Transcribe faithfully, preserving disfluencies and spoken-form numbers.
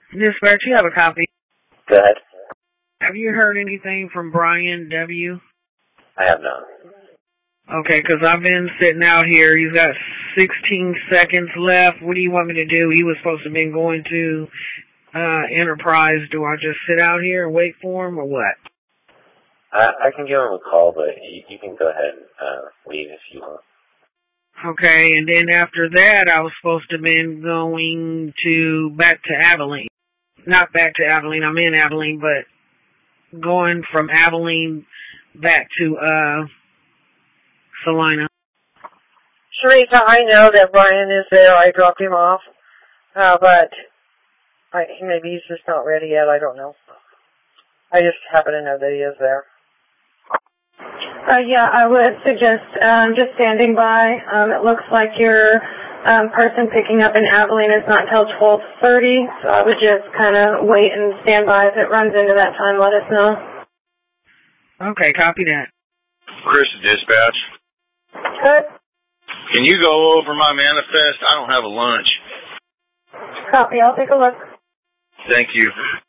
Dispatch, you have a copy. Go ahead. Have you heard anything from Brian W.? I have not. Okay, 'cause I've been sitting out here. He's got sixteen seconds left. What do you want me to do? He was supposed to have been going to uh, Enterprise. Do I just sit out here and wait for him or what? I, I can give him a call, but you, you can go ahead and uh, leave if you want. Okay, and then after that, I was supposed to have been going to back to Abilene. Not back to Abilene. I'm in Abilene, but going from Abilene back to uh, Salina. Sharita, I know that Brian is there. I dropped him off, uh, but I, maybe he's just not ready yet. I don't know. I just happen to know that he is there. Uh, yeah, I would suggest um, just standing by. Um, it looks like your um, person picking up in Abilene is not until twelve thirty, so I would just kind of wait and stand by. If it runs into that time, let us know. Okay, copy that. Chris, dispatch. Good. Can you go over my manifest? I don't have a lunch. Copy. I'll take a look. Thank you.